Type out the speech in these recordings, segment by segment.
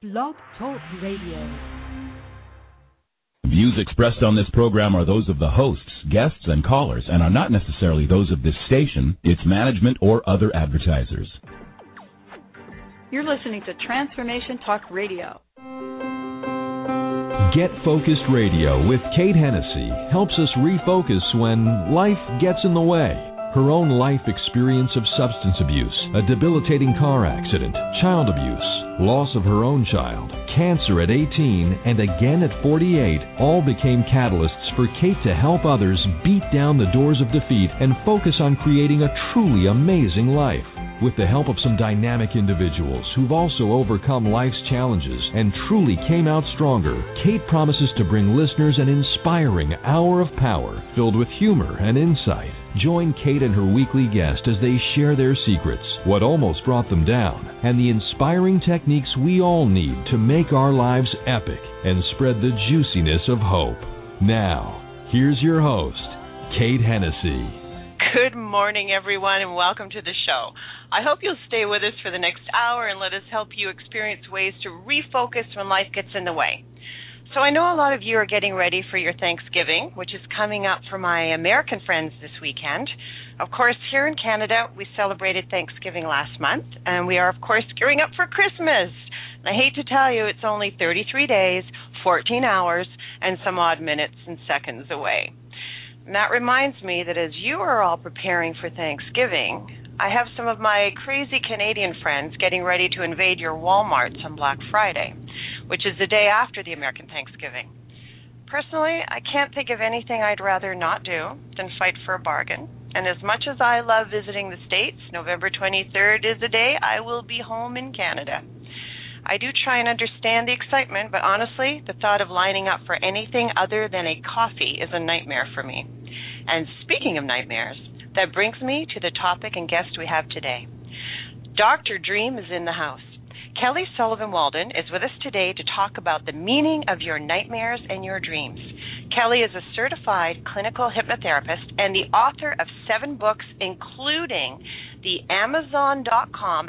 Blog Talk Radio. Views expressed on this program are those of the hosts, guests, and callers, and are not necessarily those of this station, its management, or other advertisers. You're listening to Transformation Talk Radio. Get Focused Radio with Kate Hennessy helps us refocus when life gets in the way. Her own life experience of substance abuse, a debilitating car accident, child abuse, loss of her own child, cancer at 18, and again at 48 all became catalysts for Kate to help others beat down the doors of defeat and focus on creating a truly amazing life. With the help of some dynamic individuals who've also overcome life's challenges and truly came out stronger, Kate promises to bring listeners an inspiring hour of power filled with humor and insight. Join Kate and her weekly guest as they share their secrets, what almost brought them down, and the inspiring techniques we all need to make our lives epic and spread the juiciness of hope. Now, here's your host, Kate Hennessy. Good morning, everyone, and welcome to the show. I hope you'll stay with us for the next hour and let us help you experience ways to refocus when life gets in the way. So I know a lot of you are getting ready for your Thanksgiving, which is coming up for my American friends this weekend. Of course, here in Canada, we celebrated Thanksgiving last month, and we are, of course, gearing up for Christmas. And I hate to tell you, it's only 33 days, 14 hours, and some odd minutes and seconds away. And that reminds me that as you are all preparing for Thanksgiving, I have some of my crazy Canadian friends getting ready to invade your Walmarts on Black Friday, which is the day after the American Thanksgiving. Personally, I can't think of anything I'd rather not do than fight for a bargain. And as much as I love visiting the States, November 23rd is the day I will be home in Canada. I do try and understand the excitement, but honestly, the thought of lining up for anything other than a coffee is a nightmare for me. And speaking of nightmares, that brings me to the topic and guest we have today. Dr. Dream is in the house. Kelly Sullivan Walden is with us today to talk about the meaning of your nightmares and your dreams. Kelly is a certified clinical hypnotherapist and the author of 7 books, including the Amazon.com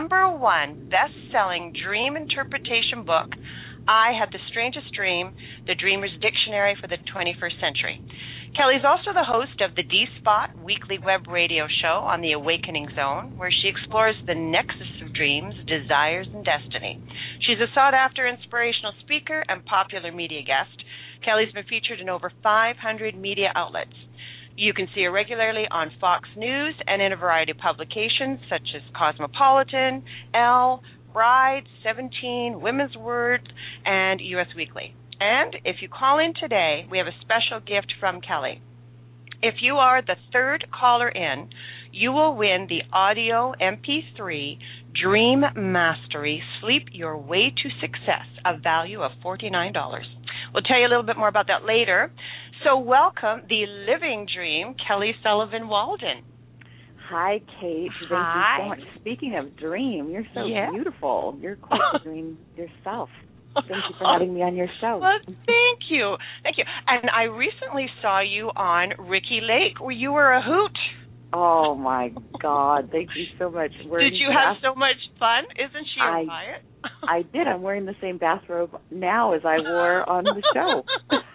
#1 best-selling dream interpretation book, I Had the Strangest Dream, The Dreamer's Dictionary for the 21st Century. Kelly's also the host of the D-Spot weekly web radio show on the Awakening Zone, where she explores the nexus of dreams, desires, and destiny. She's a sought-after inspirational speaker and popular media guest. Kelly's been featured in over 500 media outlets. You can see her regularly on Fox News and in a variety of publications such as Cosmopolitan, Elle, Bride, 17, Women's Words, and US Weekly. And if you call in today, we have a special gift from Kelly. If you are the third caller in, you will win the audio MP3 Dream Mastery Sleep Your Way to Success, a value of $49. We'll tell you a little bit more about that later. So welcome the living dream, Kelly Sullivan Walden. Hi, Kate. Hi. Thank you so much. Speaking of dream, you're so beautiful. You're quite the dream yourself. Thank you for having me on your show. Well, thank you. Thank you. And I recently saw you on Ricky Lake, where you were a hoot. Oh, my God. Thank you so much. Did you have so much fun? Isn't she a riot? I did. I'm wearing the same bathrobe now as I wore on the show.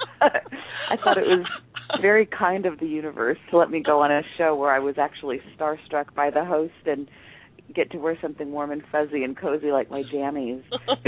I thought it was very kind of the universe to let me go on a show where I was actually starstruck by the host and get to wear something warm and fuzzy and cozy like my jammies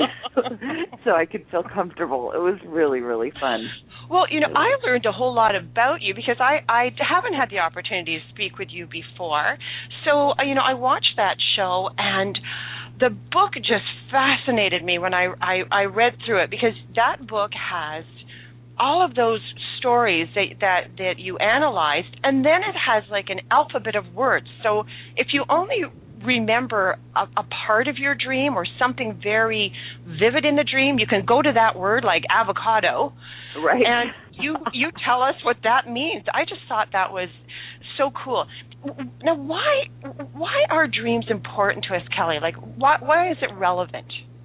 so I could feel comfortable. It was really, really fun. Well, you know, I learned a whole lot about you because I haven't had the opportunity to speak with you before. So, you know, I watched that show and the book just fascinated me when I read through it, because that book has all of those stories that you analyzed, and then it has like an alphabet of words. So if you only remember a part of your dream or something very vivid in the dream, you can go to that word like avocado, right? And you tell us what that means. I just thought that was so cool. Now, why are dreams important to us, Kelly? Like, why is it relevant?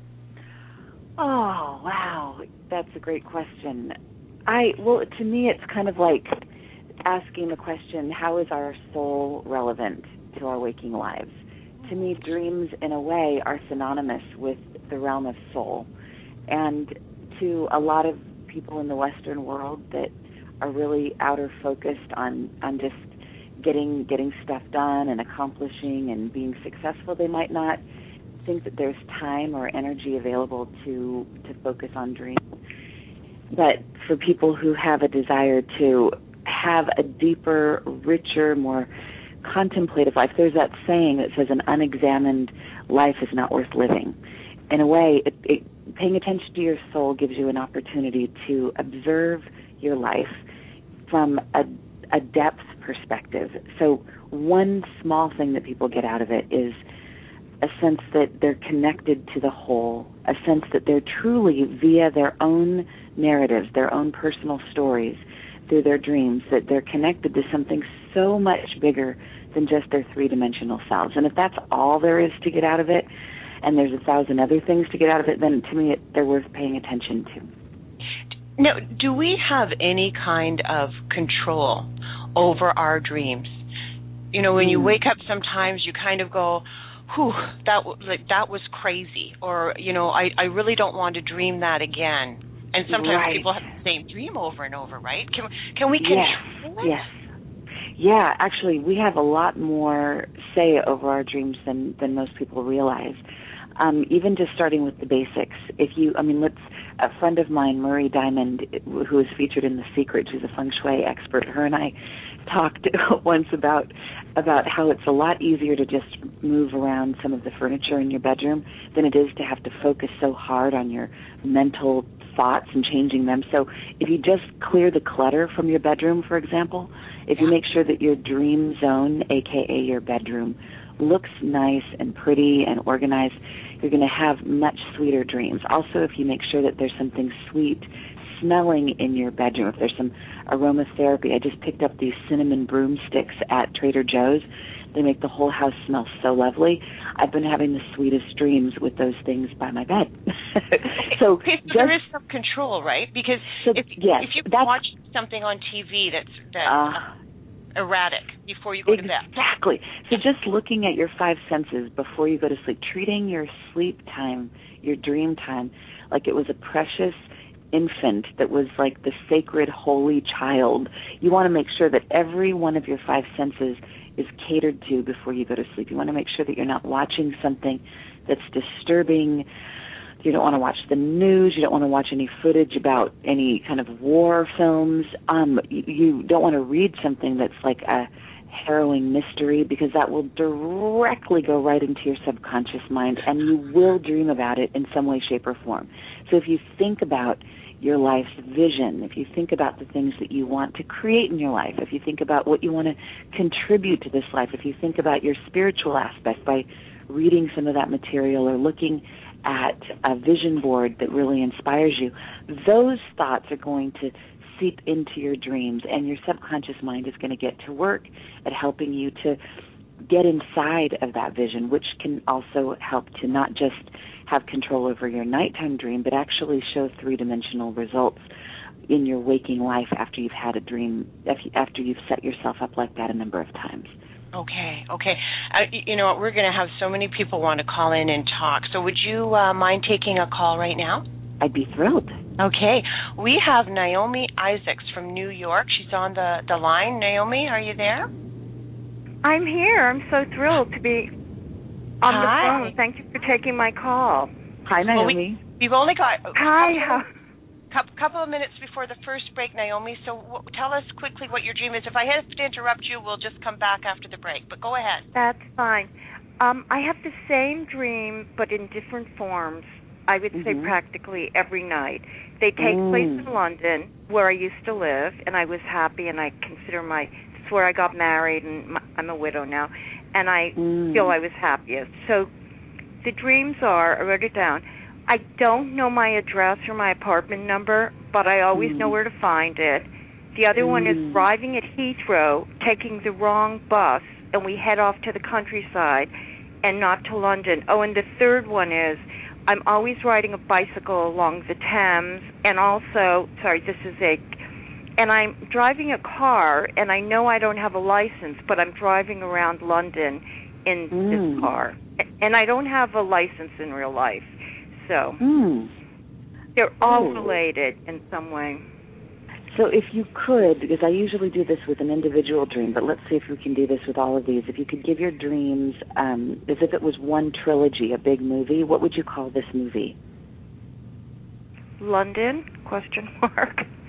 Oh, wow, that's a great question. Well, to me, it's kind of like asking the question, how is our soul relevant to our waking lives? To me, dreams, in a way, are synonymous with the realm of soul. And to a lot of people in the Western world that are really outer focused on just getting stuff done and accomplishing and being successful, they might not think that there's time or energy available to focus on dreams. But for people who have a desire to have a deeper, richer, more contemplative life, there's that saying that says an unexamined life is not worth living. In a way, paying attention to your soul gives you an opportunity to observe your life from a depth perspective. So one small thing that people get out of it is a sense that they're connected to the whole, a sense that they're truly, via their own narratives, their own personal stories, through their dreams, that they're connected to something so much bigger than just their three-dimensional selves. And if that's all there is to get out of it, and there's 1,000 other things to get out of it, then to me they're worth paying attention to. Now, do we have any kind of control over our dreams? You know, when you wake up sometimes you kind of go, whew, that was crazy, or, you know, I really don't want to dream that again. And sometimes people have the same dream over and over, right? Can we control it? Yes. Yeah, actually, we have a lot more say over our dreams than most people realize. Even just starting with the basics. A friend of mine, Marie Diamond, who is featured in The Secret, she's a feng shui expert. Her and I talked once about how it's a lot easier to just move around some of the furniture in your bedroom than it is to have to focus so hard on your mental thoughts and changing them. So if you just clear the clutter from your bedroom, for example, if you make sure that your dream zone, aka your bedroom, looks nice and pretty and organized, you're going to have much sweeter dreams. Also, if you make sure that there's something sweet smelling in your bedroom, if there's some aromatherapy. I just picked up these cinnamon broomsticks at Trader Joe's. They make the whole house smell so lovely. I've been having the sweetest dreams with those things by my bed. So there is some control, right? Because if you watch something on TV that's erratic before you go to bed. Exactly. So just looking at your five senses before you go to sleep, treating your sleep time, your dream time, like it was a precious infant that was like the sacred holy child. You want to make sure that every one of your five senses is catered to before you go to sleep. You want to make sure that you're not watching something that's disturbing. You don't want to watch the news. You don't want to watch any footage about any kind of war films. You don't want to read something that's like a harrowing mystery, because that will directly go right into your subconscious mind, and you will dream about it in some way, shape, or form. So if you think about your life's vision, if you think about the things that you want to create in your life, if you think about what you want to contribute to this life, if you think about your spiritual aspect by reading some of that material or looking at a vision board that really inspires you, those thoughts are going to seep into your dreams, and your subconscious mind is going to get to work at helping you to get inside of that vision, which can also help to not just have control over your nighttime dream, but actually show three-dimensional results in your waking life after you've had a dream, after you've set yourself up like that a number of times. Okay. You know what, we're going to have so many people want to call in and talk. So would you mind taking a call right now? I'd be thrilled. Okay. We have Naomi Isaacs from New York. She's on the line. Naomi, are you there? I'm here. I'm so thrilled to be on the phone. Thank you for taking my call. Hi, Naomi. We've only got a couple of minutes before the first break, Naomi, so tell us quickly what your dream is. If I have to interrupt you, we'll just come back after the break, but go ahead. That's fine. I have the same dream, but in different forms, I would say practically every night. They take place in London, where I used to live, and I was happy, and I consider it's where I got married, and I'm a widow now, and I feel I was happiest. So the dreams are, I wrote it down, I don't know my address or my apartment number, but I always know where to find it. The other one is arriving at Heathrow, taking the wrong bus, and we head off to the countryside and not to London. Oh, and the third one is I'm always riding a bicycle along the Thames, and also, and I'm driving a car, and I know I don't have a license, but I'm driving around London in this car. And I don't have a license in real life. So They're all related in some way. So if you could, because I usually do this with an individual dream, but let's see if we can do this with all of these. If you could give your dreams as if it was one trilogy, a big movie, what would you call this movie? London? ? London? ?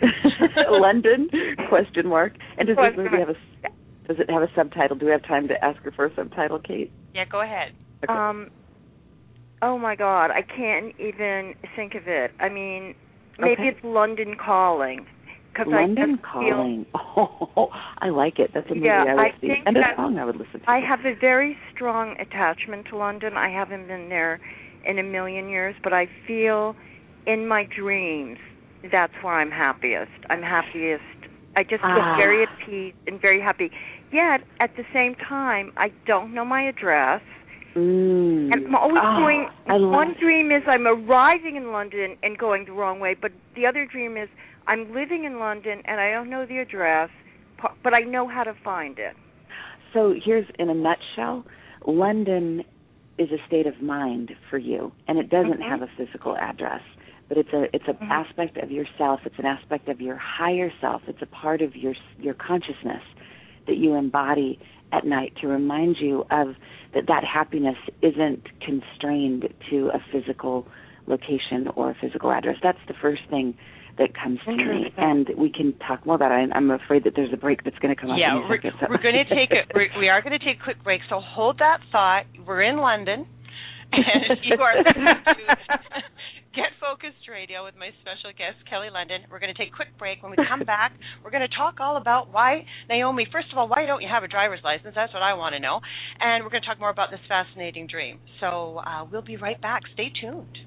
And does this movie does it have a subtitle? Do we have time to ask her for a subtitle, Kate? Yeah, go ahead. Okay. Oh my God, I can't even think of it. I mean, maybe it's London Calling. London Calling. Oh, I like it. That's a movie I would see. And a song I would listen to. I have a very strong attachment to London. I haven't been there in a million years, but I feel in my dreams that's where I'm happiest. I'm happiest. I just feel very at peace and very happy. Yet, at the same time, I don't know my address. And I'm always going, one dream is I'm arriving in London and going the wrong way, but the other dream is I'm living in London and I don't know the address, but I know how to find it. So here's, in a nutshell, London is a state of mind for you, and it doesn't have a physical address, but it's an aspect of yourself. It's an aspect of your higher self. It's a part of your consciousness that you embody at night to remind you of that happiness isn't constrained to a physical location or a physical address. That's the first thing that comes to me, and we can talk more about it. I'm afraid that there's a break that's going to come up. Yeah, we're going to take we are going to take a quick break, so hold that thought. We're in London, and you are listening to Get Focused Radio with my special guest, Kelly London. We're going to take a quick break. When we come back, we're going to talk all about why, Naomi, first of all, why don't you have a driver's license? That's what I want to know. And we're going to talk more about this fascinating dream. So we'll be right back. Stay tuned.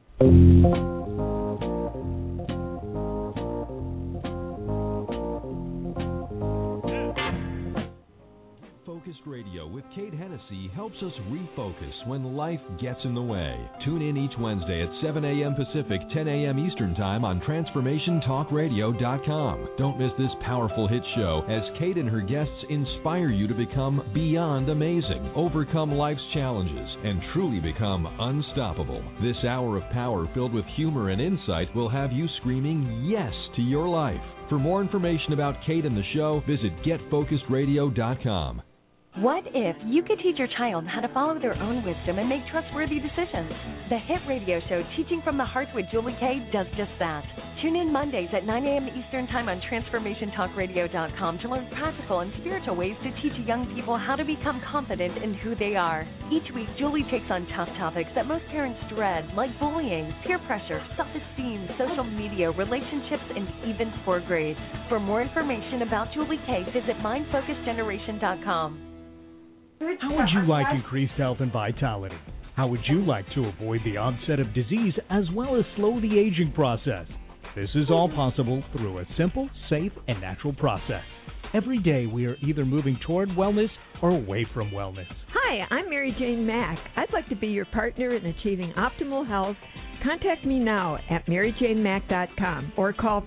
Focused Radio with Kate Hennessy helps us refocus when life gets in the way. Tune in each Wednesday at 7 a.m. Pacific, 10 a.m. Eastern Time on TransformationTalkRadio.com. Don't miss this powerful hit show as Kate and her guests inspire you to become beyond amazing, overcome life's challenges, and truly become unstoppable. This hour of power filled with humor and insight will have you screaming yes to your life. For more information about Kate and the show, visit GetFocusedRadio.com. What if you could teach your child how to follow their own wisdom and make trustworthy decisions? The hit radio show Teaching from the Heart with Julie Kay does just that. Tune in Mondays at 9 a.m. Eastern Time on TransformationTalkRadio.com to learn practical and spiritual ways to teach young people how to become confident in who they are. Each week, Julie takes on tough topics that most parents dread, like bullying, peer pressure, self-esteem, social media, relationships, and even poor grades. For more information about Julie Kay, visit MindFocusGeneration.com. How would you like increased health and vitality? How would you like to avoid the onset of disease as well as slow the aging process? This is all possible through a simple, safe, and natural process. Every day we are either moving toward wellness or away from wellness. Hi, I'm Mary Jane Mack. I'd like to be your partner in achieving optimal health. Contact me now at MaryJaneMack.com or call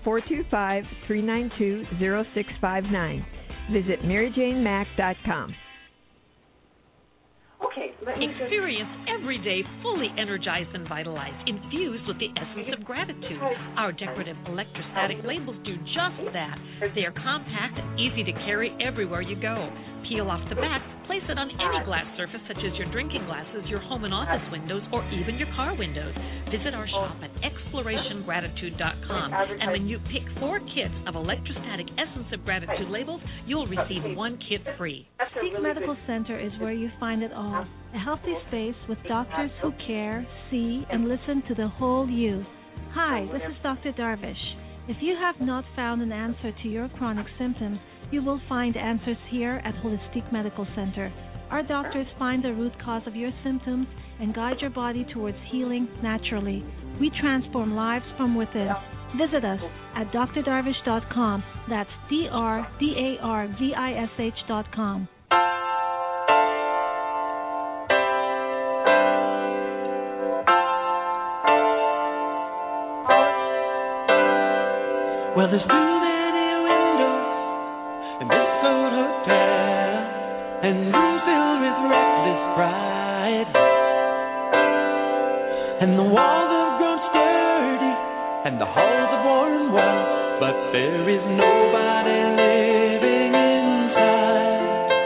425-392-0659. Visit MaryJaneMack.com. Experience every day fully energized and vitalized, infused with the essence of gratitude. Our decorative electrostatic labels do just that. They are compact and easy to carry everywhere you go. Peel off the back, place it on any glass surface such as your drinking glasses, your home and office windows, or even your car windows. Visit our shop at ExplorationGratitude.com, and when you pick 4 kits of electrostatic essence of gratitude labels, you'll receive 1 kit free. Mystique Medical Center is where you find it all. A healthy space with doctors who care, see, and listen to the whole you. Hi, this is Dr. Darvish. If you have not found an answer to your chronic symptoms, you will find answers here at Holistic Medical Center. Our doctors find the root cause of your symptoms and guide your body towards healing naturally. We transform lives from within. Visit us at drdarvish.com. That's DRDARVISH.com. Well, there's too many windows in this old hotel, and rooms filled with reckless pride, and the walls have grown sturdy and the halls of Warren Wall, but there is nobody living inside.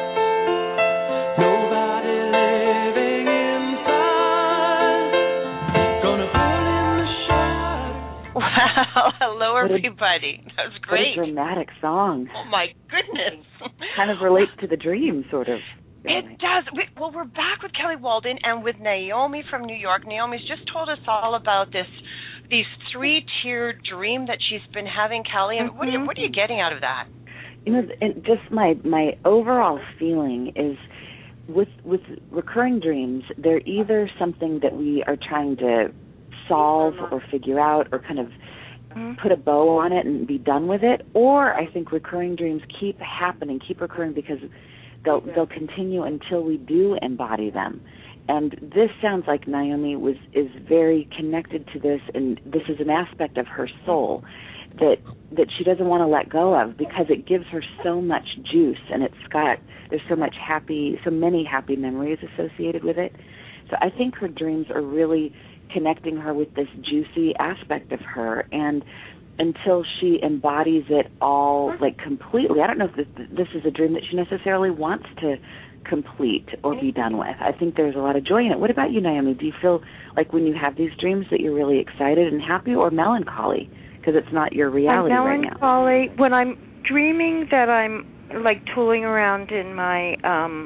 Nobody living inside. Gonna pull in the shadow. Wow, hello everybody. That was great. What a dramatic song. Oh my goodness. Kind of relates to the dream, sort of. It does. Well, we're back with Kelly Walden and with Naomi from New York. Naomi's just told us all about these 3-tiered dream that she's been having, Kelly. And what are you getting out of that? You know, and just my overall feeling is with recurring dreams, they're either something that we are trying to solve or figure out or kind of put a bow on it and be done with it, or I think recurring dreams keep happening, keep recurring because they'll continue until we do embody them. And this sounds like Naomi is very connected to this, and this is an aspect of her soul that she doesn't want to let go of because it gives her so much juice, and there's so many happy memories associated with it. So I think her dreams are really connecting her with this juicy aspect of her, and until she embodies it all, like, completely. I don't know if this is a dream that she necessarily wants to complete or be done with. I think there's a lot of joy in it. What about you, Naomi? Do you feel like when you have these dreams that you're really excited and happy, or melancholy because it's not your reality right now? Melancholy. When I'm dreaming that I'm, like, tooling around in my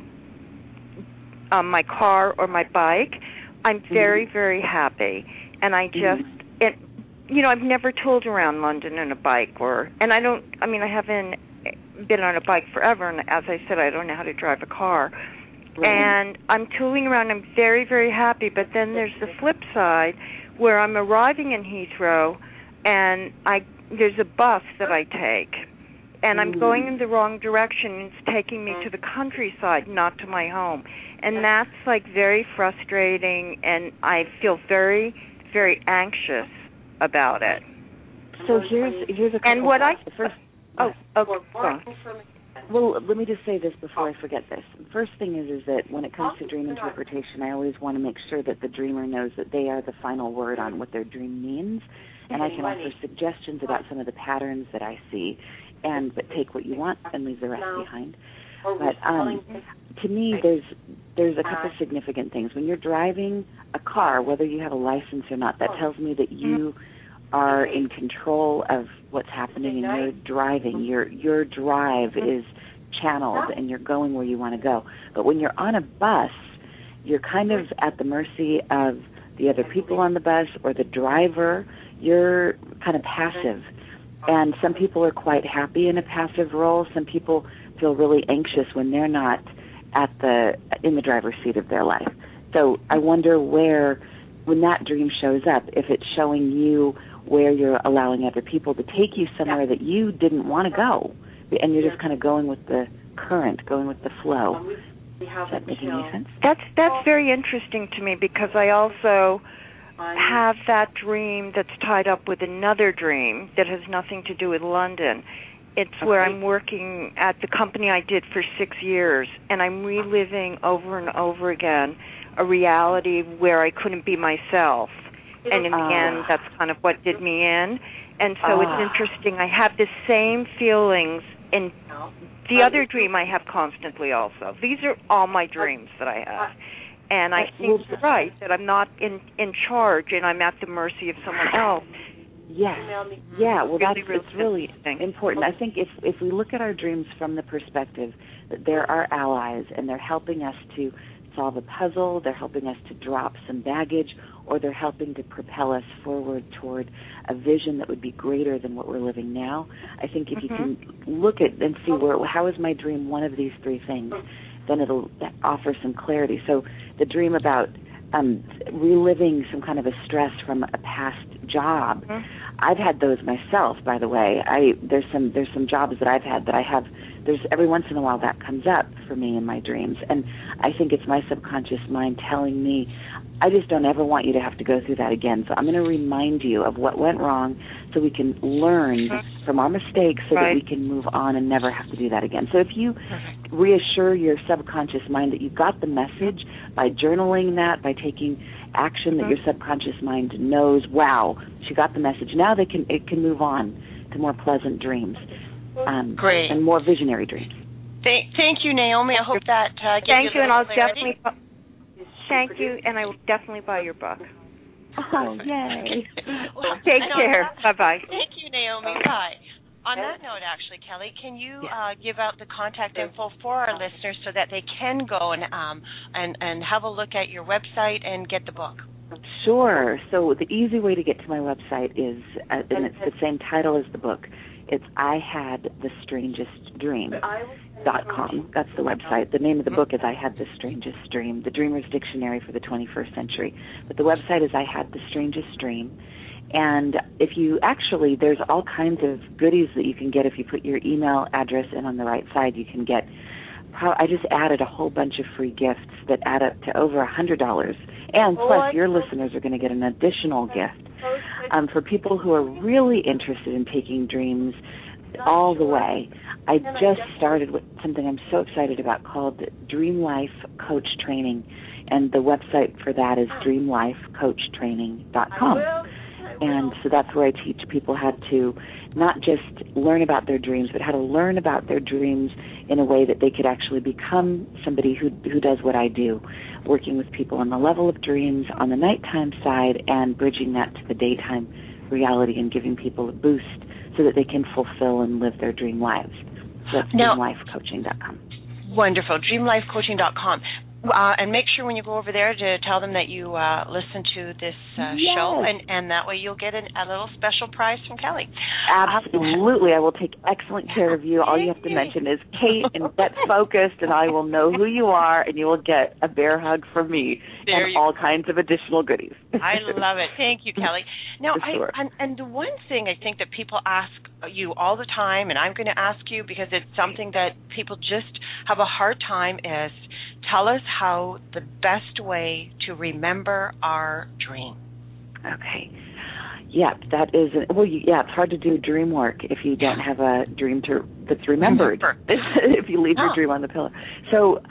my car or my bike, I'm very, very happy. And I just... I've never tooled around London on a bike, and I haven't been on a bike forever, and as I said, I don't know how to drive a car. And I'm tooling around, I'm very, very happy, but then there's the flip side where I'm arriving in Heathrow, and there's a bus that I take, and I'm going in the wrong direction, and it's taking me to the countryside, not to my home. And that's, like, very frustrating, and I feel very, very anxious about it. So here's a couple and what thoughts. okay. Well, let me just say this before I forget this. The first thing is that when it comes to dream interpretation, I always want to make sure that the dreamer knows that they are the final word on what their dream means, and I can offer suggestions about some of the patterns that I see, but take what you want and leave the rest behind. But to me, there's a couple significant things. When you're driving a car, whether you have a license or not, that tells me that you are in control of what's happening in your driving. Your drive is channeled, and you're going where you want to go. But when you're on a bus, you're kind of at the mercy of the other people on the bus or the driver. You're kind of passive. And some people are quite happy in a passive role. Some people feel really anxious when they're not in the driver's seat of their life. So I wonder when that dream shows up, if it's showing you where you're allowing other people to take you somewhere that you didn't want to go, and you're just kind of going with the current, going with the flow. Is that making any sense? That's very interesting to me because I also have that dream that's tied up with another dream that has nothing to do with London. It's where I'm working at the company I did for 6 years, and I'm reliving over and over again a reality where I couldn't be myself. And in the end, that's kind of what did me in. And so it's interesting. I have the same feelings in the other dream I have constantly also. These are all my dreams that I have. And I think you're right, that I'm not in charge and I'm at the mercy of someone else. Yes. Yeah, well, it's really important. I think if we look at our dreams from the perspective that they're our allies and they're helping us to solve a puzzle, they're helping us to drop some baggage, or they're helping to propel us forward toward a vision that would be greater than what we're living now. I think if you can look at and see how is my dream one of these three things, then it'll offer some clarity. So the dream about reliving some kind of a stress from a past job, I've had those myself, by the way. There's some jobs that I've had that I have. There's every once in a while that comes up for me in my dreams, and I think it's my subconscious mind telling me, I just don't ever want you to have to go through that again. So I'm going to remind you of what went wrong so we can learn from our mistakes so that we can move on and never have to do that again. So if you reassure your subconscious mind that you got the message by journaling that, by taking action that your subconscious mind knows, wow, she got the message. Now it can move on to more pleasant dreams, great, and more visionary dreams. Thank you, Naomi. I hope that gives Thank you, and I'll clarity. definitely. Thank you, and I will definitely buy your book. Oh, yay! Take care. Bye-bye. Thank you, Naomi. Bye. On that note, actually, Kelly, can you give out the contact info for our listeners so that they can go and have a look at your website and get the book? Sure. So the easy way to get to my website is, and it's the same title as the book, it's IHadTheStrangestDream.com. That's the website. The name of the book is I Had the Strangest Dream, the Dreamer's Dictionary for the 21st Century. But the website is I Had the Strangest Dream. And if you actually, there's all kinds of goodies that you can get if you put your email address in on the right side. You can get, I just added a whole bunch of free gifts that add up to over $100. And plus, your listeners are going to get an additional gift. For people who are really interested in taking dreams all the way, I just started with something I'm so excited about called Dream Life Coach Training. And the website for that is dreamlifecoachtraining.com. And so that's where I teach people how to not just learn about their dreams, but how to learn about their dreams in a way that they could actually become somebody who does what I do, working with people on the level of dreams on the nighttime side and bridging that to the daytime reality and giving people a boost so that they can fulfill and live their dream lives. So that's dreamlifecoaching.com. Wonderful, dreamlifecoaching.com. And make sure when you go over there to tell them that you listen to this show, and that way you'll get a little special prize from Kelly. Absolutely. I will take excellent care of you. All you have to mention is Kate and get focused, and I will know who you are, and you will get a bear hug from me and all kinds of additional goodies. I love it. Thank you, Kelly. Now, sure. and the one thing I think that people ask you all the time, and I'm going to ask you because it's something that people just have a hard time, is tell us how the best way to remember our dream. Okay. Yeah, that is, it's hard to do dream work if you don't have a dream that's remembered, if you leave your dream on the pillow. So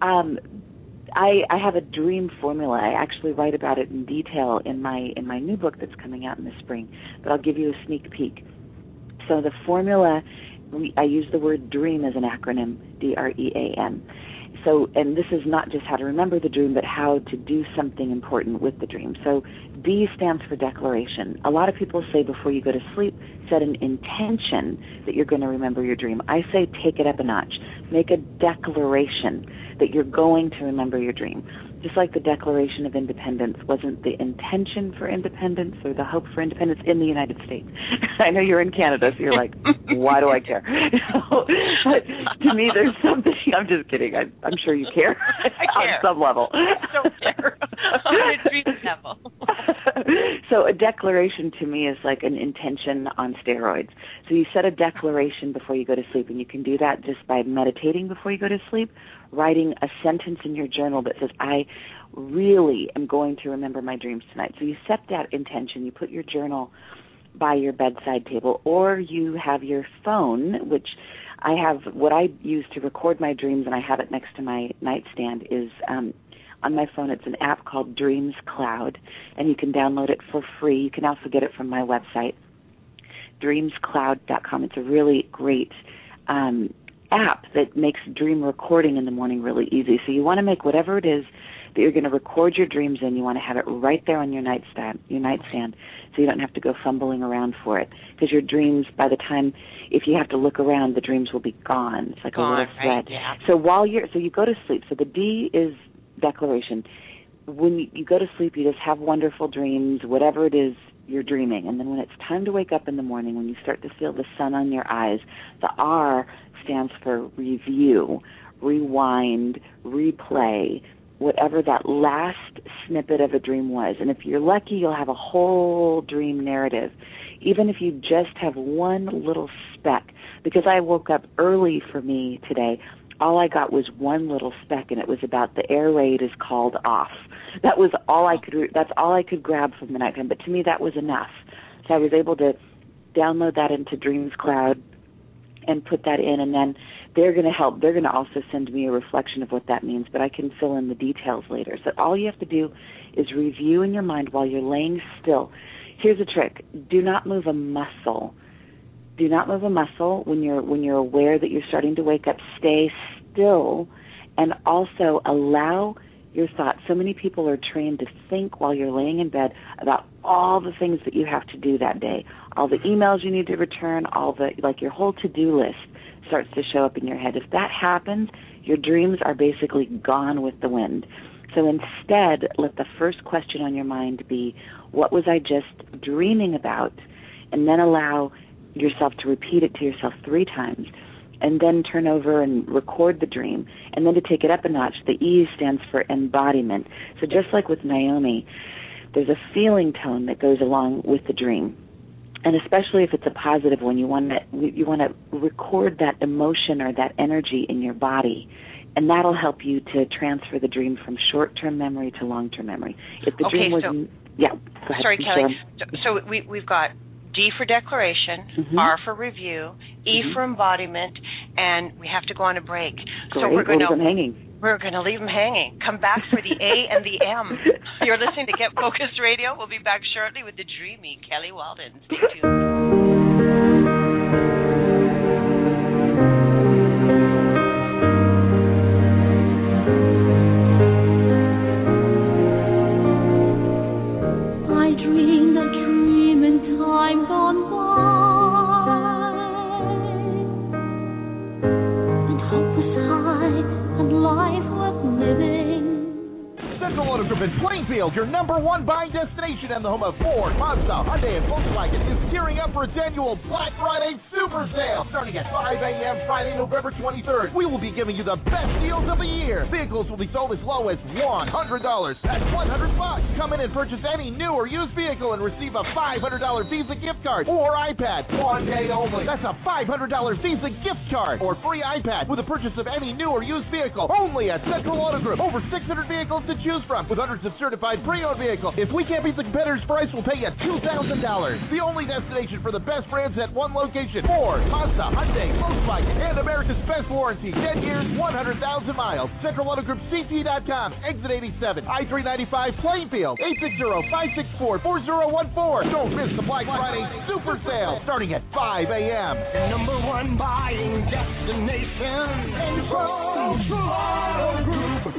I have a dream formula. I actually write about it in detail in my new book that's coming out in the spring, but I'll give you a sneak peek. So the formula, I use the word DREAM as an acronym, DREAM. So, and this is not just how to remember the dream, but how to do something important with the dream. So D stands for declaration. A lot of people say before you go to sleep, set an intention that you're going to remember your dream. I say take it up a notch. Make a declaration that you're going to remember your dream. Just like the Declaration of Independence wasn't the intention for independence or the hope for independence in the United States. I know you're in Canada, so you're like, why do I care? But to me, there's something, I'm just kidding, I'm sure you care. I care. On some level. I don't care. On a dream level. So a declaration to me is like an intention on steroids. So you set a declaration before you go to sleep, and you can do that just by meditating before you go to sleep, writing a sentence in your journal that says, I really am going to remember my dreams tonight. So you set that intention. You put your journal by your bedside table, or you have your phone, which I have, what I use to record my dreams, and I have it next to my nightstand, is on my phone. It's an app called Dreams Cloud, and you can download it for free. You can also get it from my website, dreamscloud.com. It's a really great app that makes dream recording in the morning really easy. So you want to make whatever it is that you're going to record your dreams in, you want to have it right there on your nightstand, so you don't have to go fumbling around for it. Because your dreams, by the time, if you have to look around, the dreams will be gone. It's like a little thread. Right, yeah. So so you go to sleep. So the D is declaration. When you go to sleep, you just have wonderful dreams, whatever it is you're dreaming. And then when it's time to wake up in the morning, when you start to feel the sun on your eyes, the R stands for review, rewind, replay, whatever that last snippet of a dream was. And if you're lucky, you'll have a whole dream narrative, even if you just have one little speck. Because I woke up early for me today, all I got was one little speck, and it was about the air raid is called off. That was all I could. That's all I could grab from the nighttime. But to me, that was enough. So I was able to download that into Dreams Cloud and put that in, and then they're going to help. They're going to also send me a reflection of what that means, but I can fill in the details later. So all you have to do is review in your mind while you're laying still. Here's a trick. Do not move a muscle. Do not move a muscle when you're aware that you're starting to wake up. Stay still, and also allow your thoughts. So many people are trained to think while you're laying in bed about all the things that you have to do that day, all the emails you need to return, your whole to-do list starts to show up in your head. If that happens, your dreams are basically gone with the wind. So instead, let the first question on your mind be, what was I just dreaming about? And then allow yourself to repeat it to yourself 3 times. And then turn over and record the dream. And then to take it up a notch, the E stands for embodiment. So just like with Naomi, there's a feeling tone that goes along with the dream. And especially if it's a positive one, you want to record that emotion or that energy in your body. And that'll help you to transfer the dream from short-term memory to long-term memory. If the dream was... Yeah, go ahead. Sorry, Kelly. So we've got D for declaration, R for review, E for embodiment, and we have to go on a break. Great. So we're going to leave them hanging. We're going to leave them hanging. Come back for the A and the M. You're listening to Get Focused Radio. We'll be back shortly with the dreamy Kelly Walden. Stay tuned. Central Auto Group in Plainfield, your #1 buying destination and the home of Ford, Mazda, Hyundai, and Volkswagen, is gearing up for its annual Black Friday Super Sale. Starting at 5 a.m. Friday, November 23rd, we will be giving you the best deals of the year. Vehicles will be sold as low as $100. That's $100. Come in and purchase any new or used vehicle and receive a $500 Visa gift card or iPad. One day only. That's a $500 Visa gift card or free iPad with a purchase of any new or used vehicle. Only at Central Auto Group. Over 600 vehicles to choose from with hundreds of certified pre-owned vehicles. If we can't beat the competitor's price, we'll pay you $2,000. The only destination for the best brands at one location. Ford, Mazda, Hyundai, Volkswagen, and America's best warranty. 10 years, 100,000 miles. CentralAutoGroupCT.com. Exit 87. I-395 Plainfield. 860-564-4014. Don't miss the Black Friday Super Sale starting at 5 a.m. #1 buying destination. Central Auto Group.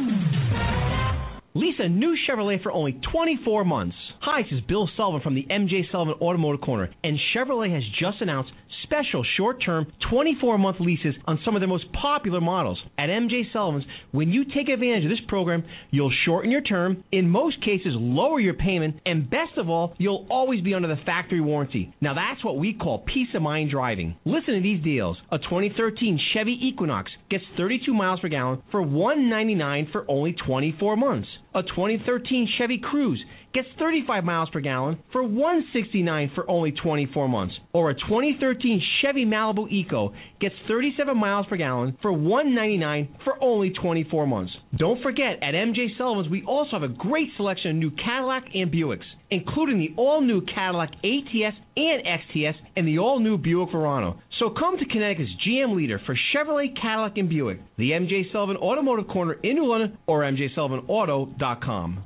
Lease a new Chevrolet for only 24 months. Hi, this is Bill Sullivan from the M.J. Sullivan Automotive Corner, and Chevrolet has just announced special short-term 24-month leases on some of their most popular models. At M.J. Sullivan's, when you take advantage of this program, you'll shorten your term, in most cases lower your payment, and best of all, you'll always be under the factory warranty. Now that's what we call peace of mind driving. Listen to these deals. A 2013 Chevy Equinox gets 32 miles per gallon for $199 for only 24 months. A 2013 Chevy Cruze gets 35 miles per gallon for $169 for only 24 months. Or a 2013 Chevy Malibu Eco gets 37 miles per gallon for $199 for only 24 months. Don't forget, at M.J. Sullivan's, we also have a great selection of new Cadillac and Buicks, including the all-new Cadillac ATS and XTS and the all-new Buick Verano. So come to Connecticut's GM leader for Chevrolet, Cadillac, and Buick, the M.J. Sullivan Automotive Corner in New London or MJSullivanAuto.com.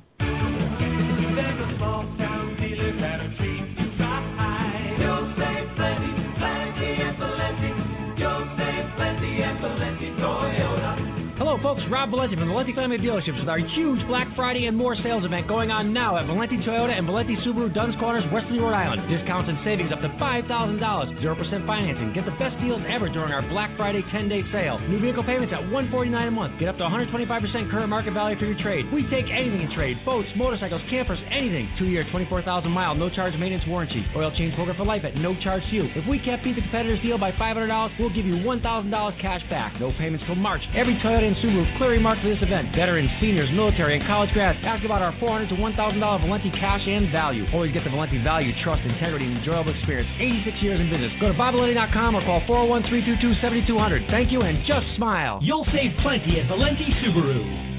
Hello folks, Rob Valenti from Valenti Family Dealerships with our huge Black Friday and More sales event going on now at Valenti Toyota and Valenti Subaru, Duns Corners, Westerly, Rhode Island. Discounts and savings up to $5,000, 0% financing. Get the best deals ever during our Black Friday 10-day sale. New vehicle payments at $149 a month. Get up to 125% current market value for your trade. We take anything in trade, boats, motorcycles, campers, anything. 2-year, 24,000-mile, no-charge maintenance warranty. Oil change program for life at no charge to you. If we can't beat the competitor's deal by $500, we'll give you $1,000 cash back. No payments till March. Every Toyota and Subaru clearing marked for this event. Veterans, seniors, military, and college grads. Ask about our $400 to $1,000 Valenti cash and value. Always get the Valenti value, trust, integrity, and enjoyable experience. 86 years in business. Go to BobValenti.com or call 401-322-7200. Thank you, and just smile. You'll save plenty at Valenti Subaru.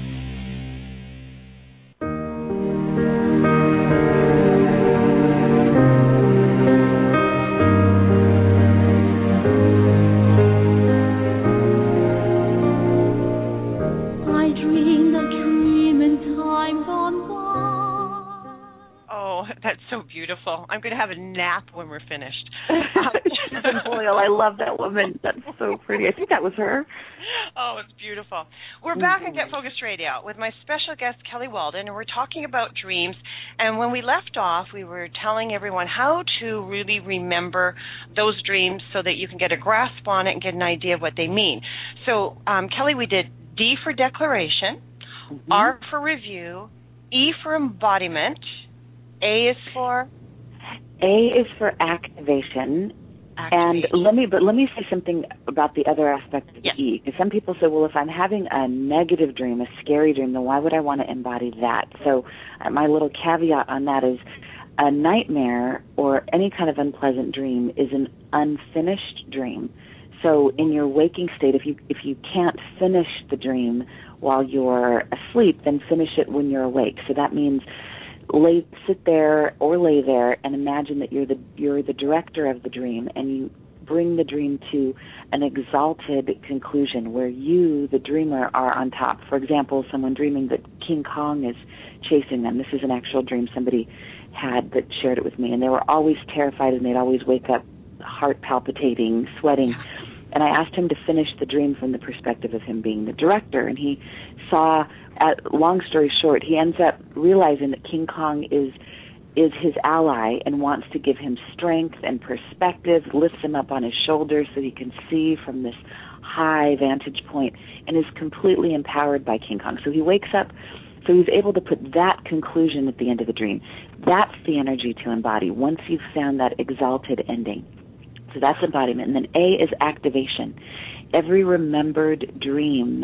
That's so beautiful. I'm I'm going to have a nap when we're finished. Susan Boyle, I love that woman. That's so pretty. I think that was her. Oh, it's beautiful. We're back at Get Focused Radio with my special guest, Kelly Walden, and we're talking about dreams. And when we left off, we were telling everyone how to really remember those dreams so that you can get a grasp on it and get an idea of what they mean. So, Kelly, we did D for declaration, R for review, E for embodiment, A is for? A is for activation. And let me say something about the other aspect of the E. Because some people say, well, if I'm having a negative dream, a scary dream, then why would I want to embody that? So my little caveat on that is a nightmare or any kind of unpleasant dream is an unfinished dream. So in your waking state, if you can't finish the dream while you're asleep, then finish it when you're awake. So that means sit there or lay there and imagine that you're the director of the dream, and you bring the dream to an exalted conclusion where you, the dreamer, are on top. For example, someone dreaming that King Kong is chasing them. This is an actual dream somebody had that shared it with me, and they were always terrified, and they'd always wake up heart palpitating, sweating. And I asked him to finish the dream from the perspective of him being the director, and he saw, long story short, he ends up realizing that King Kong is his ally and wants to give him strength and perspective, lifts him up on his shoulders so he can see from this high vantage point, and is completely empowered by King Kong. So he wakes up, so he's able to put that conclusion at the end of the dream. That's the energy to embody once you've found that exalted ending. So that's embodiment. And then A is activation. Every remembered dream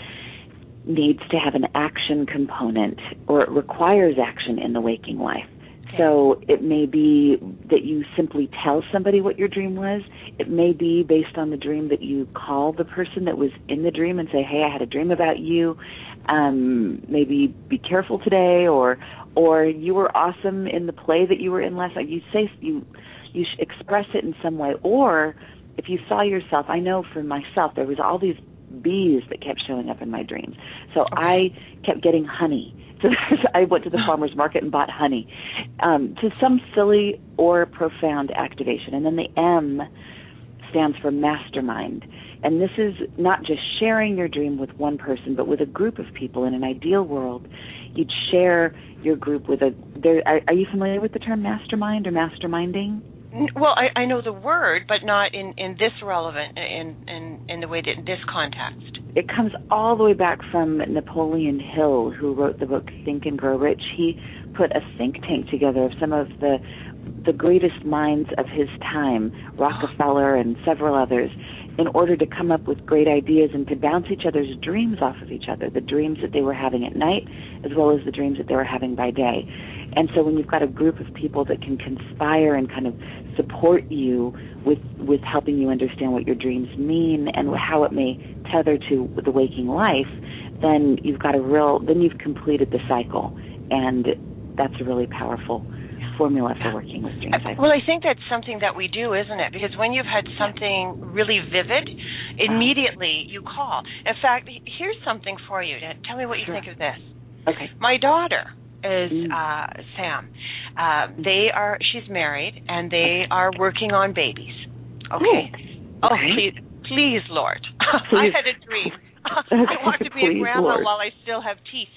needs to have an action component, or it requires action in the waking life. Okay. So it may be that you simply tell somebody what your dream was. It may be based on the dream that you call the person that was in the dream and say, hey, I had a dream about you. Maybe be careful today, or you were awesome in the play that you were in last night. You should express it in some way. Or if you saw yourself, I know for myself, there was all these bees that kept showing up in my dreams. So I kept getting honey. So I went to the farmer's market and bought honey, to some silly or profound activation. And then the M stands for mastermind. And this is not just sharing your dream with one person, but with a group of people. In an ideal world, you'd share your group with are you familiar with the term mastermind or masterminding? Well, I know the word, but not in this relevant, in the way that in this context. It comes all the way back from Napoleon Hill, who wrote the book Think and Grow Rich. He put a think tank together of some of the greatest minds of his time, Rockefeller and several others, in order to come up with great ideas and to bounce each other's dreams off of each other, the dreams that they were having at night as well as the dreams that they were having by day. And so when you've got a group of people that can conspire and kind of support you with helping you understand what your dreams mean and how it may tether to the waking life, then you've completed the cycle. And that's a really powerful formula for working with dreams. Well, I think that's something that we do, isn't it? Because when you've had something really vivid, immediately you call. In fact, here's something for you. Tell me what you think of this. Okay. My daughter is Sam. She's married, and they are working on babies. Okay. Oh, please, Lord. Please. I had a dream. I want to be a grandma, Lord, while I still have teeth.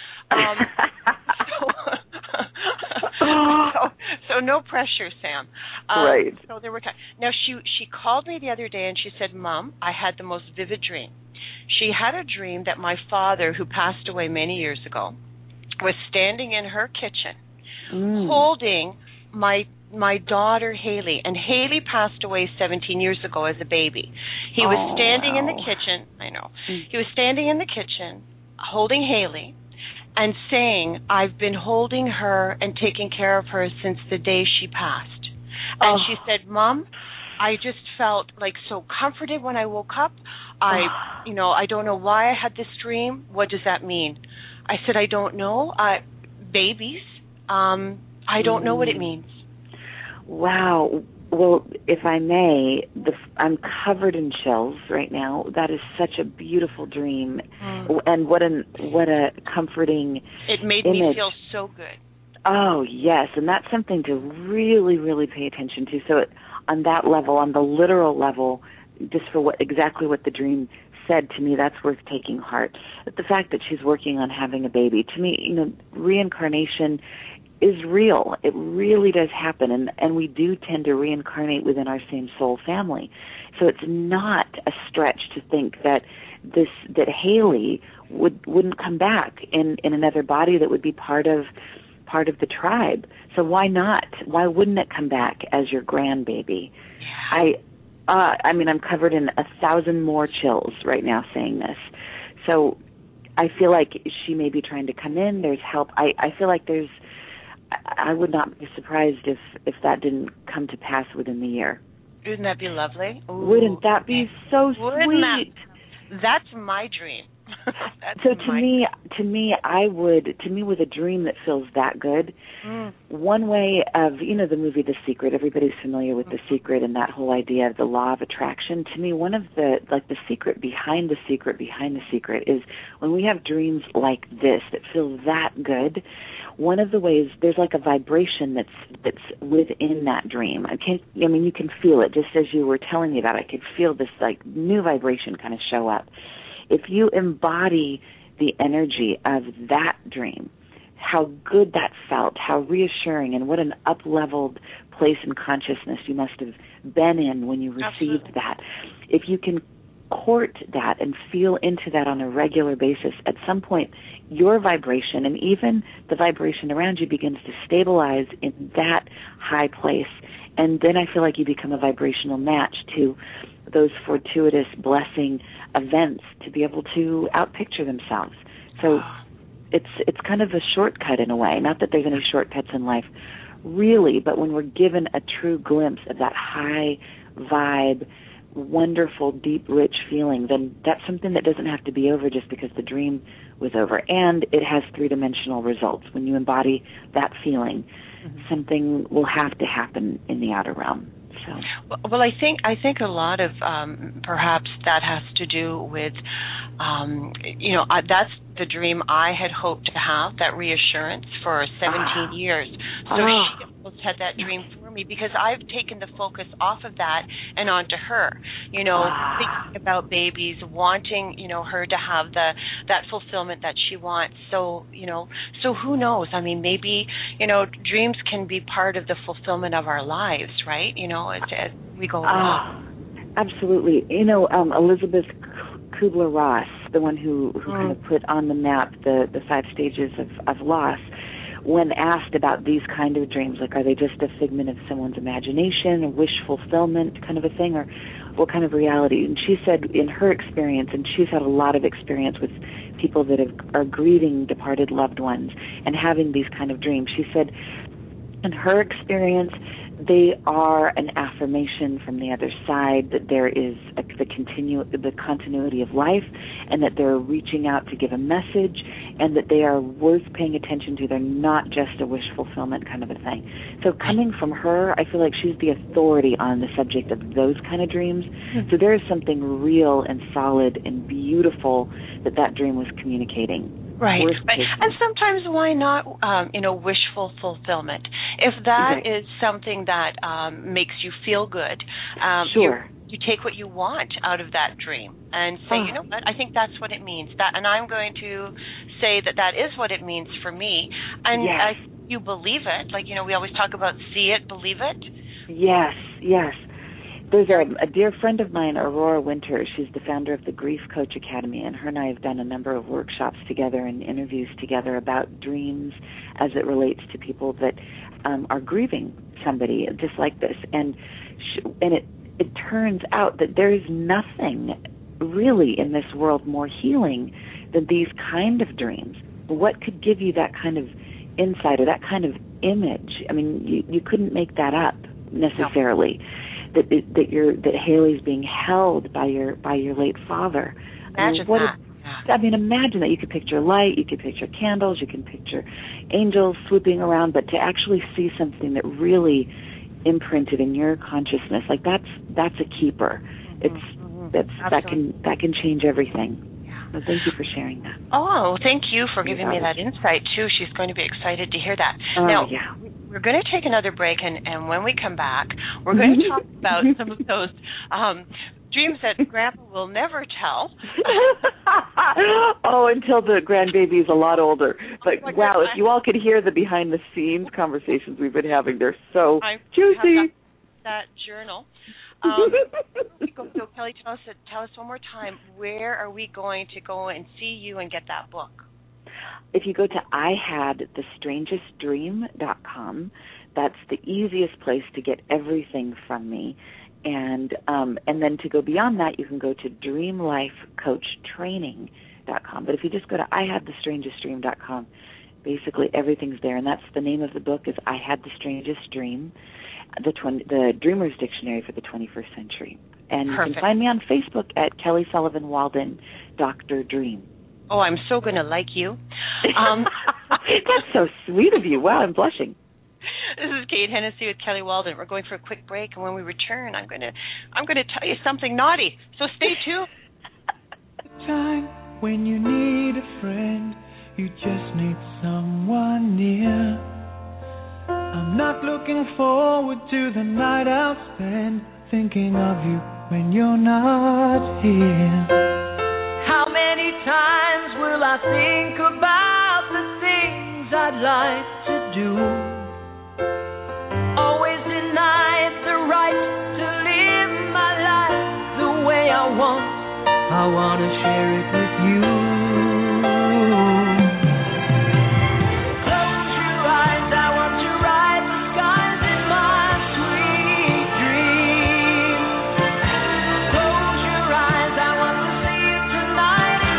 So no pressure, Sam. Right. So there were times. Now she called me the other day and she said, "Mom, I had the most vivid dream." She had a dream that my father, who passed away many years ago, was standing in her kitchen, holding my daughter Haley, and Haley passed away 17 years ago as a baby. He was standing in the kitchen. I know. He was standing in the kitchen, holding Haley, and saying, "I've been holding her and taking care of her since the day she passed." And she said, "Mom, I just felt like so comforted when I woke up. I don't know why I had this dream. What does that mean?" I said, "I don't know. Babies. I don't know what it means." Wow. Well, if I may, I'm covered in chills right now. That is such a beautiful dream, and what a comforting It made image. me feel so good. Oh, yes, and that's something to really, really pay attention to. So on that level, on the literal level, just for exactly what the dream said to me, that's worth taking heart. But the fact that she's working on having a baby, to me, reincarnation is real. It really does happen, and we do tend to reincarnate within our same soul family. So it's not a stretch to think that Haley wouldn't come back in another body that would be part of the tribe. So why not? Why wouldn't it come back as your grandbaby? I'm covered in 1,000 more chills right now saying this. So I feel like she may be trying to come in. There's help. I feel like I would not be surprised if that didn't come to pass within the year. Wouldn't that be lovely? Ooh, wouldn't that be so sweet? That's my dream. So to me, with a dream that feels that good, one way of, the movie The Secret, everybody's familiar with The Secret and that whole idea of the law of attraction. To me, one of the secret behind the secret is when we have dreams like this that feel that good, one of the ways, there's like a vibration that's within that dream. You can feel it. Just as you were telling me about it, I could feel this like new vibration kind of show up. If you embody the energy of that dream, how good that felt, how reassuring, and what an up-leveled place in consciousness you must have been in when you received that. If you can court that and feel into that on a regular basis, at some point your vibration and even the vibration around you begins to stabilize in that high place. And then I feel like you become a vibrational match to those fortuitous blessing events to be able to outpicture themselves. So it's kind of a shortcut in a way. Not that there's any shortcuts in life, really, but when we're given a true glimpse of that high vibe, wonderful, deep, rich feeling, then that's something that doesn't have to be over just because the dream was over. And it has three-dimensional results. When you embody that feeling, something will have to happen in the outer realm. So. Well, I think a lot of perhaps that has to do with, that's the dream I had hoped to have, that reassurance for 17 years. So she almost had that dream for me because I've taken the focus off of that and onto her. Thinking about babies, wanting, her to have that fulfillment that she wants. So who knows? I mean, maybe, dreams can be part of the fulfillment of our lives, right? As we go along. Absolutely. Elizabeth Kubler-Ross, the one who kind of put on the map the 5 stages of loss, when asked about these kind of dreams, like are they just a figment of someone's imagination, a wish fulfillment kind of a thing, or what kind of reality? And she said in her experience, and she's had a lot of experience with people that are grieving departed loved ones and having these kind of dreams, she said in her experience, they are an affirmation from the other side that there is the continuity of life, and that they're reaching out to give a message, and that they are worth paying attention to. They're not just a wish fulfillment kind of a thing. So coming from her, I feel like she's the authority on the subject of those kind of dreams. So there is something real and solid and beautiful that dream was communicating. Right. And sometimes why not, wishful fulfillment? If that is something that makes you feel good, sure. You take what you want out of that dream and say, you know what, I think that's what it means. And I'm going to say that is what it means for me. And you believe it. Like, we always talk about see it, believe it. Yes. There's a dear friend of mine, Aurora Winter. She's the founder of the Grief Coach Academy, and her and I have done a number of workshops together and interviews together about dreams as it relates to people that are grieving somebody just like this. And it turns out that there is nothing really in this world more healing than these kind of dreams. What could give you that kind of insight or that kind of image? I mean, you couldn't make that up necessarily. No. That Haley's being held by your late father. Imagine that. Imagine that. You could picture light, you could picture candles, you can picture angels swooping around, but to actually see something that really imprinted in your consciousness, like that's a keeper. That can change everything. Yeah. So thank you for sharing that. Oh, thank you for giving me that insight, too. She's going to be excited to hear that. Now, we're going to take another break, and when we come back, we're going to talk about some of those dreams that Grandpa will never tell. Until the grandbaby is a lot older. But wow, if you all could hear the behind-the-scenes conversations we've been having, they're so juicy. That journal. So Kelly, tell us one more time, where are we going to go and see you and get that book? If you go to IHadTheStrangestDream.com, that's the easiest place to get everything from me. And then to go beyond that, you can go to DreamLifeCoachTraining.com. But if you just go to IHadTheStrangestDream.com, basically everything's there. And that's the name of the book is I Had the Strangest Dream, the Dreamer's Dictionary for the 21st Century. And you can find me on Facebook at Kelly Sullivan Walden, Dr. Dream. Oh, I'm so going to like you. That's so sweet of you. Wow, I'm blushing. This is Kate Hennessy with Kelly Walden. We're going for a quick break, and when we return, I'm going to tell you something naughty. So stay tuned. Time when you need a friend, you just need someone near. I'm not looking forward to the night I'll spend thinking of you when you're not here. How many times will I think about the things I'd like to do? Always denied the right to live my life the way I want. I want to share it with you. Close your eyes, I want to ride the skies in my sweet dream. Close your eyes, I want to see you tonight in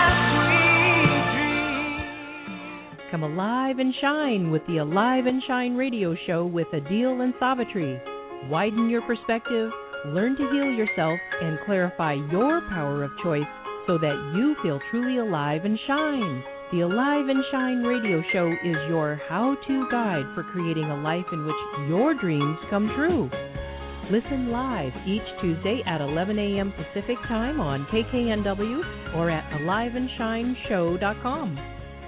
my sweet dream. Come alive and shine with the Alive and Shine radio show with Adil and Savitri. Widen your perspective, learn to heal yourself, and clarify your power of choice so that you feel truly alive and shine. The Alive and Shine radio show is your how-to guide for creating a life in which your dreams come true. Listen live each Tuesday at 11 a.m. Pacific Time on KKNW or at aliveandshineshow.com.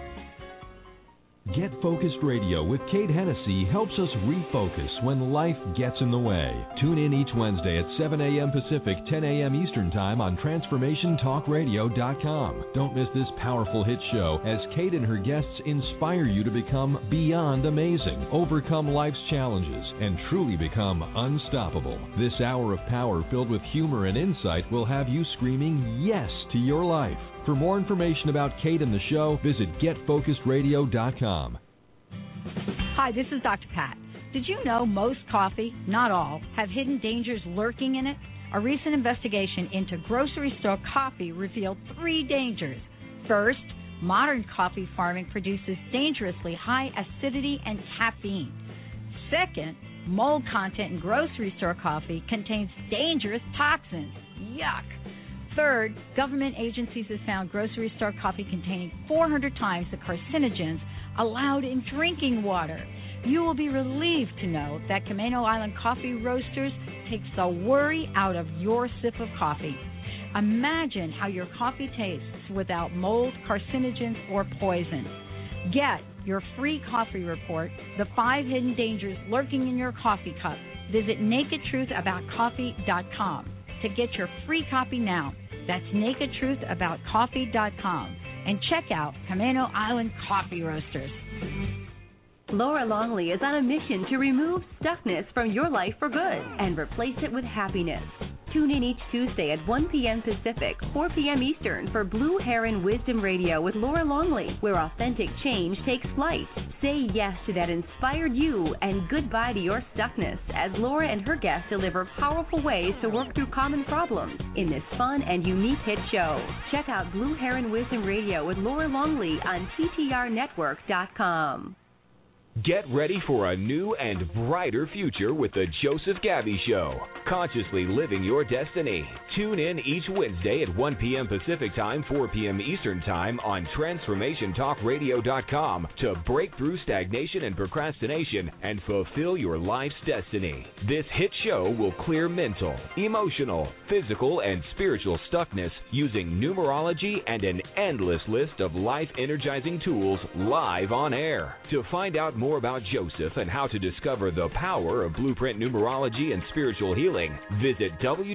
Get Focused Radio with Kate Hennessy helps us refocus when life gets in the way. Tune in each Wednesday at 7 a.m. Pacific, 10 a.m. Eastern Time on TransformationTalkRadio.com. Don't miss this powerful hit show as Kate and her guests inspire you to become beyond amazing, overcome life's challenges, and truly become unstoppable. This hour of power filled with humor and insight will have you screaming yes to your life. For more information about Kate and the show, visit GetFocusedRadio.com. Hi, this is Dr. Pat. Did you know most coffee, not all, have hidden dangers lurking in it? A recent investigation into grocery store coffee revealed 3 dangers. First, modern coffee farming produces dangerously high acidity and caffeine. Second, mold content in grocery store coffee contains dangerous toxins. Yuck! Third, government agencies have found grocery store coffee containing 400 times the carcinogens allowed in drinking water. You will be relieved to know that Camino Island Coffee Roasters takes the worry out of your sip of coffee. Imagine how your coffee tastes without mold, carcinogens, or poison. Get your free coffee report, The 5 Hidden Dangers Lurking in Your Coffee Cup. Visit NakedTruthAboutCoffee.com to get your free copy now. That's NakedTruthAboutCoffee.com. And check out Camino Island Coffee Roasters. Laura Longley is on a mission to remove stuckness from your life for good and replace it with happiness. Tune in each Tuesday at 1 p.m. Pacific, 4 p.m. Eastern for Blue Heron Wisdom Radio with Laura Longley, where authentic change takes flight. Say yes to that inspired you and goodbye to your stuckness as Laura and her guests deliver powerful ways to work through common problems in this fun and unique hit show. Check out Blue Heron Wisdom Radio with Laura Longley on TTRnetwork.com. Get ready for a new and brighter future with the Joseph Gabby Show. Consciously living your destiny. Tune in each Wednesday at 1 p.m. Pacific Time, 4 p.m. Eastern Time on TransformationTalkRadio.com to break through stagnation and procrastination and fulfill your life's destiny. This hit show will clear mental, emotional, physical, and spiritual stuckness using numerology and an endless list of life-energizing tools live on air. To find out more about Joseph and how to discover the power of blueprint numerology and spiritual healing, visit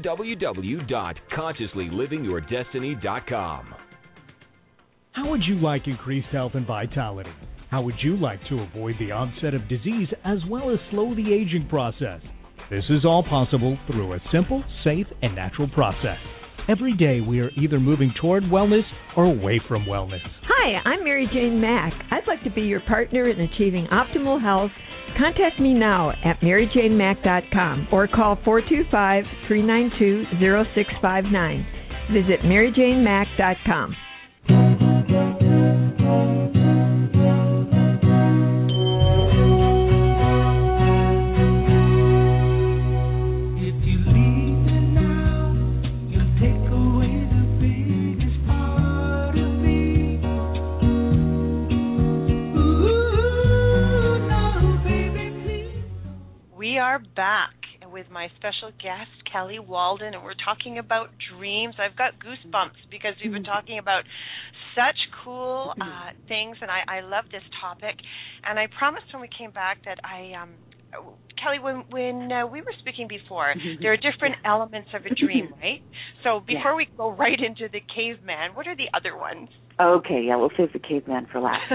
www.consciouslylivingyourdestiny.com. How would you like increased health and vitality? How would you like to avoid the onset of disease as well as slow the aging process? This is all possible through a simple, safe, and natural process. Every day we are either moving toward wellness or away from wellness. Hi, I'm Mary Jane Mack. I'd like to be your partner in achieving optimal health. Contact me now at MaryJaneMack.com or call 425-392-0659. Visit MaryJaneMack.com. We are back with my special guest, Kelly Walden, and we're talking about dreams. I've got goosebumps because we've been talking about such cool things, and I love this topic. And I promised when we came back that Kelly, when we were speaking before, there are different elements of a dream, right? So before we go right into the caveman, what are the other ones? Okay, we'll save the caveman for last.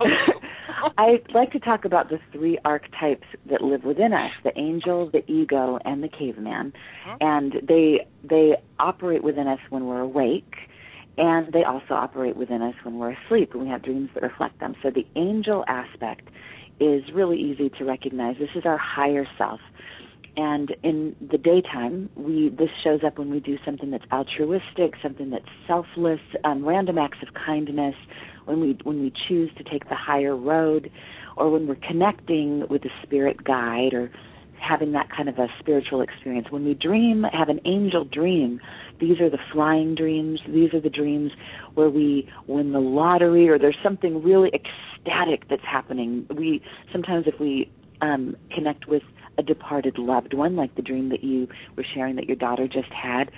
I'd like to talk about the three archetypes that live within us, the angel, the ego, and the caveman. And they operate within us when we're awake, and they also operate within us when we're asleep, and we have dreams that reflect them. So the angel aspect is really easy to recognize. This is our higher self. And in the daytime, this shows up when we do something that's altruistic, something that's selfless, random acts of kindness, when we choose to take the higher road, or when we're connecting with a spirit guide or having that kind of a spiritual experience. When we dream, have an angel dream, these are the flying dreams. These are the dreams where we win the lottery or there's something really ecstatic that's happening. Sometimes if we connect with a departed loved one, like the dream that you were sharing that your daughter just had,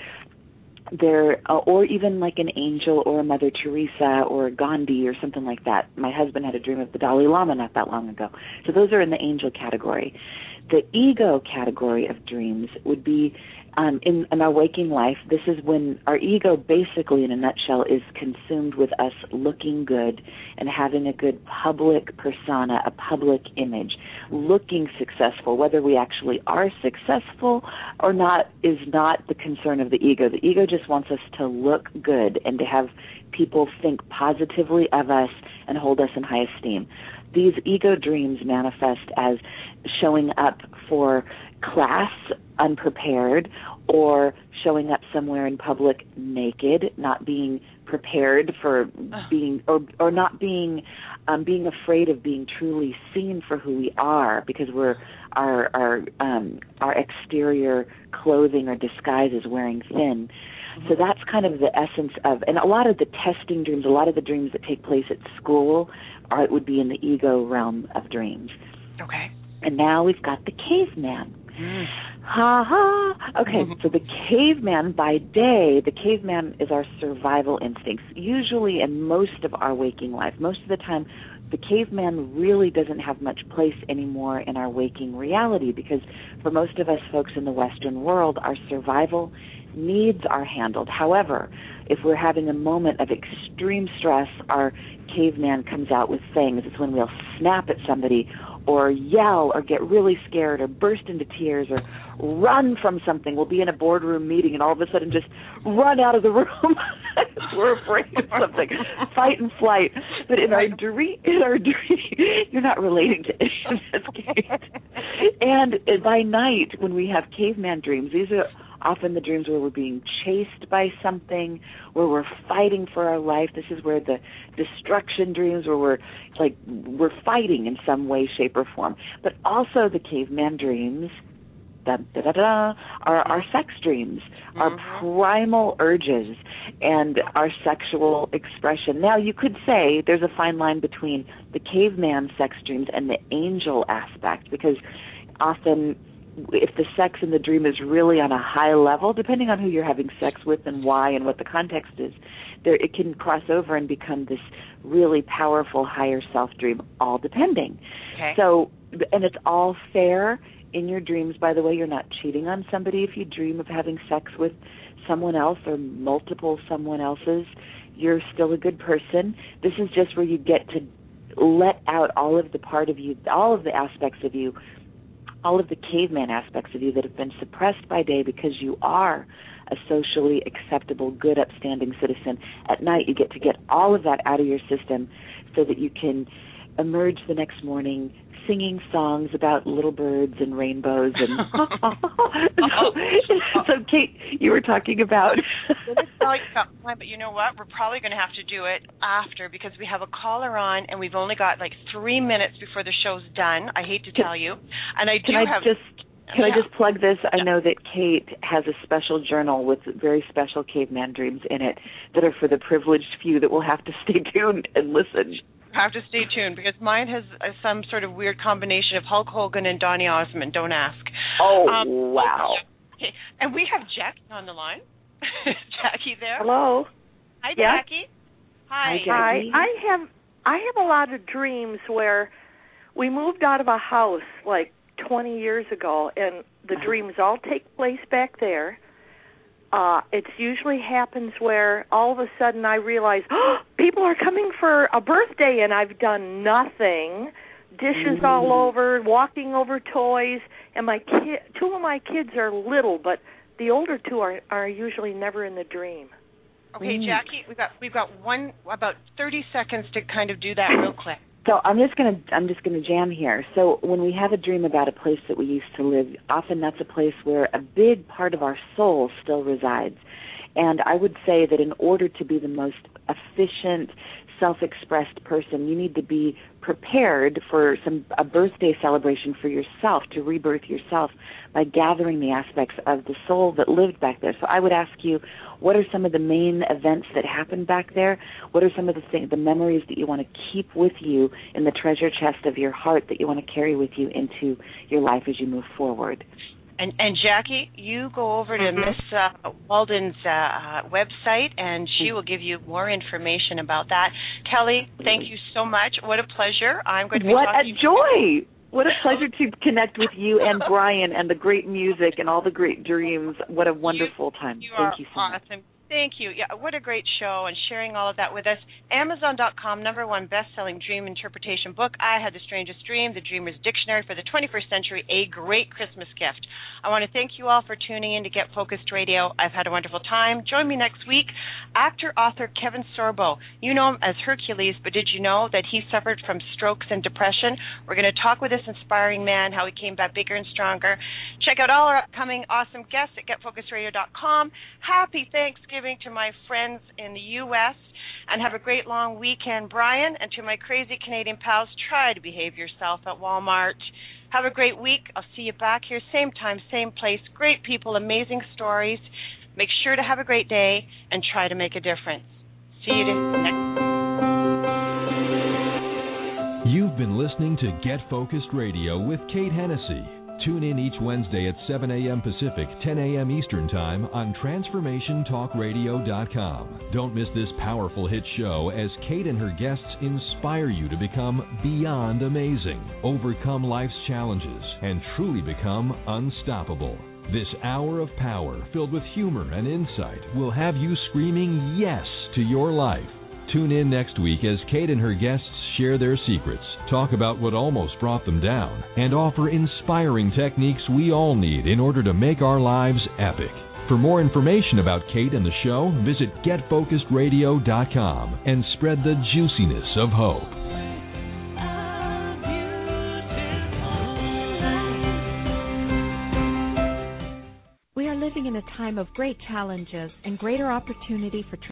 or even like an angel or a Mother Teresa or Gandhi or something like that. My husband had a dream of the Dalai Lama not that long ago. So those are in the angel category. The ego category of dreams would be in our waking life. This is when our ego basically, in a nutshell, is consumed with us looking good and having a good public persona, a public image, looking successful. Whether we actually are successful or not is not the concern of the ego. The ego just wants us to look good and to have people think positively of us and hold us in high esteem. These ego dreams manifest as showing up for class unprepared, or showing up somewhere in public naked, not being prepared for being, or not being afraid of being truly seen for who we are, because our exterior clothing or disguise is wearing thin. So that's kind of the essence of, and a lot of the testing dreams, a lot of the dreams that take place at school would be in the ego realm of dreams. Okay. And now we've got the caveman. Ha ha. Okay, so the caveman, by day, the caveman is our survival instincts. Usually in most of our waking life, most of the time, the caveman really doesn't have much place anymore in our waking reality, because for most of us folks in the Western world, our survival needs are handled. However, if we're having a moment of extreme stress, our caveman comes out with things. It's when we'll snap at somebody or yell or get really scared or burst into tears or run from something. We'll be in a boardroom meeting and all of a sudden just run out of the room. We're afraid of something. Fight and flight. But in our dream, you're not relating to any of this, Kate. And by night, when we have caveman dreams, these are often the dreams where we're being chased by something, where we're fighting for our life. This is where the destruction dreams, where we're fighting in some way, shape, or form. But also the caveman dreams, are our sex dreams, our primal urges, and our sexual expression. Now, you could say there's a fine line between the caveman sex dreams and the angel aspect, because often if the sex in the dream is really on a high level, depending on who you're having sex with and why and what the context is, it can cross over and become this really powerful higher self dream, all depending. Okay. So, and it's all fair. In your dreams, by the way, you're not cheating on somebody if you dream of having sex with someone else or multiple someone else's. You're still a good person. This is just where you get to let out all of the part of you, all of the aspects of you, all of the caveman aspects of you that have been suppressed by day because you are a socially acceptable, good, upstanding citizen. At night, you get to get all of that out of your system so that you can emerge the next morning singing songs about little birds and rainbows and so Kate, you were talking about but you know what, we're probably going to have to do it after, because we have a caller on and we've only got like 3 minutes before the show's done. I hate to tell you, and I Can I just plug this? I know that Kate has a special journal with very special caveman dreams in it that are for the privileged few that will have to stay tuned and listen. Have to stay tuned, because mine has some sort of weird combination of Hulk Hogan and Donny Osmond. Don't ask. Oh, wow. Okay. And we have Jackie on the line. Jackie there? Hello. Hi, yes? Jackie. Hi. Jackie. Hi. I have a lot of dreams where we moved out of a house like 20 years ago, and the dreams all take place back there. It usually happens where all of a sudden I realize, people are coming for a birthday and I've done nothing. Dishes all over, walking over toys, and two of my kids are little, but the older two are usually never in the dream. Okay, Jackie, we've got about 30 seconds to kind of do that real quick. So I'm just gonna jam here. So when we have a dream about a place that we used to live, often that's a place where a big part of our soul still resides. And I would say that in order to be the most efficient, self-expressed person, you need to be prepared for a birthday celebration for yourself, to rebirth yourself by gathering the aspects of the soul that lived back there. So I would ask you, what are some of the main events that happened back there? What are some of the memories that you want to keep with you in the treasure chest of your heart that you want to carry with you into your life as you move forward? And Jackie, you go over to Miss Walden's website, and she will give you more information about that. Kelly, thank you so much. What a pleasure. I'm going to be talking to you. What a joy. What a pleasure to connect with you and Brian and the great music and all the great dreams. What a wonderful time. Thank you so much. Awesome. Thank you. Yeah, what a great show, and sharing all of that with us. Amazon.com, #1 best-selling dream interpretation book, I Had the Strangest Dream, The Dreamer's Dictionary for the 21st Century, a great Christmas gift. I want to thank you all for tuning in to Get Focused Radio. I've had a wonderful time. Join me next week. Actor-author Kevin Sorbo. You know him as Hercules, but did you know that he suffered from strokes and depression? We're going to talk with this inspiring man, how he came back bigger and stronger. Check out all our upcoming awesome guests at GetFocusedRadio.com. Happy Thanksgiving to my friends in the U.S., and have a great long weekend, Brian. And to my crazy Canadian pals, try to behave yourself at Walmart. Have a great week. I'll see you back here, same time, same place. Great people, amazing stories. Make sure to have a great day and try to make a difference. See you next. You've been listening to Get Focused Radio with Kate Hennessy. Tune in each Wednesday at 7 a.m. Pacific, 10 a.m. Eastern Time on TransformationTalkRadio.com. Don't miss this powerful hit show as Kate and her guests inspire you to become beyond amazing, overcome life's challenges, and truly become unstoppable. This hour of power, filled with humor and insight, will have you screaming yes to your life. Tune in next week as Kate and her guests share their secrets, talk about what almost brought them down, and offer inspiring techniques we all need in order to make our lives epic. For more information about Kate and the show, visit GetFocusedRadio.com and spread the juiciness of hope. We are living in a time of great challenges and greater opportunity for